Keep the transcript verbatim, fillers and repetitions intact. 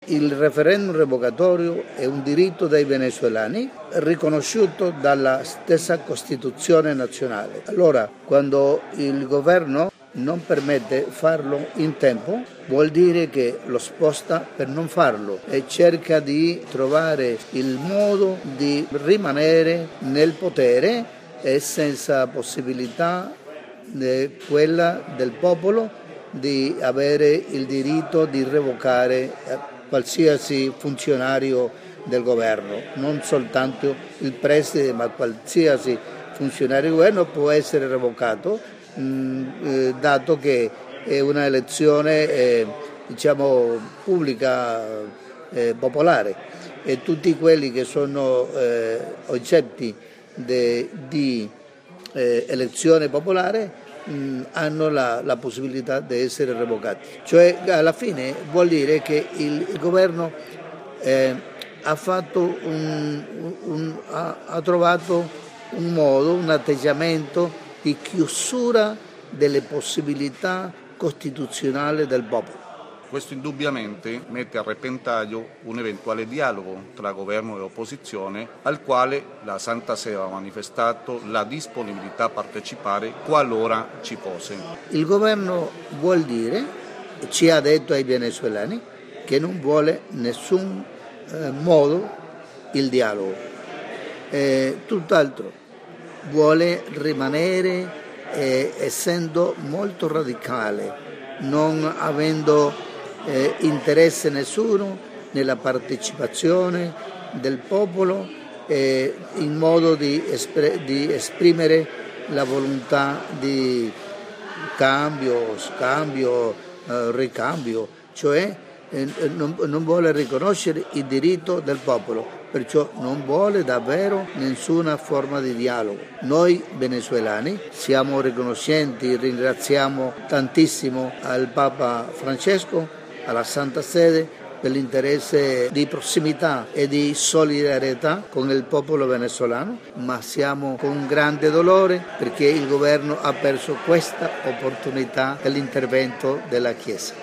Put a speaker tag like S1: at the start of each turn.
S1: Il referendum revocatorio è un diritto dei venezuelani riconosciuto dalla stessa Costituzione nazionale. Allora, quando il governo non permette farlo in tempo, vuol dire che lo sposta per non farlo e cerca di trovare il modo di rimanere nel potere e senza possibilità eh, quella del popolo di avere il diritto di revocare eh, qualsiasi funzionario del governo, non soltanto il preside, ma qualsiasi funzionario del governo può essere revocato, mh, eh, dato che è una elezione eh, diciamo pubblica eh, popolare e tutti quelli che sono eh, oggetti de, di eh, elezione popolare hanno la, la possibilità di essere revocati. Cioè alla fine vuol dire che il, il governo eh, ha, fatto un, un, ha, ha trovato un modo, un atteggiamento di chiusura delle possibilità costituzionali del popolo.
S2: Questo indubbiamente mette a repentaglio un eventuale dialogo tra governo e opposizione al quale la Santa Sede ha manifestato la disponibilità a partecipare qualora ci fosse.
S1: Il governo vuol dire, ci ha detto ai venezuelani, che non vuole in nessun eh, modo il dialogo, eh, tutt'altro vuole rimanere eh, essendo molto radicale, non avendo Eh, interesse nessuno nella partecipazione del popolo eh, in modo di, espre- di esprimere la volontà di cambio, scambio, eh, ricambio, cioè eh, non, non vuole riconoscere il diritto del popolo, perciò non vuole davvero nessuna forma di dialogo. Noi venezuelani siamo riconoscenti, ringraziamo tantissimo al Papa Francesco, alla Santa Sede, per l'interesse di prossimità e di solidarietà con il popolo venezuelano, ma siamo con grande dolore perché il governo ha perso questa opportunità dell'intervento della Chiesa.